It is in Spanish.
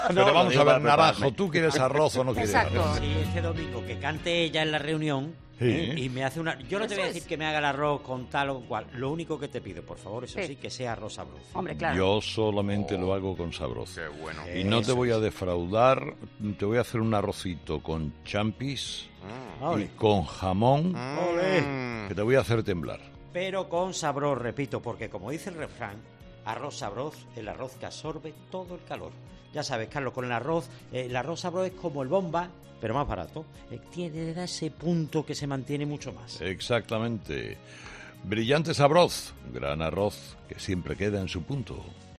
Pero vamos a ver, Naranjo, ¿tú quieres arroz o no quieres Exacto. arroz? Sí, este domingo que cante ella en la reunión. Sí. Y me hace una... Yo no te voy a decir que me haga el arroz con tal o cual. Lo único que te pido, por favor, eso Sí. sí, que sea arroz sabroso. Hombre, claro. Yo solamente lo hago con sabroso. Qué bueno. Y no te Eso voy a es. defraudar, te voy a hacer un arrocito con champis y Ole. con jamón Mm. que te voy a hacer temblar. Pero con sabor, repito, porque como dice el refrán, arroz sabroso, el arroz que absorbe todo el calor. Ya sabes, Carlos, con el arroz sabroso es como el bomba, pero más barato. Tiene ese punto que se mantiene mucho más. Exactamente. Brillante sabroz, gran arroz que siempre queda en su punto.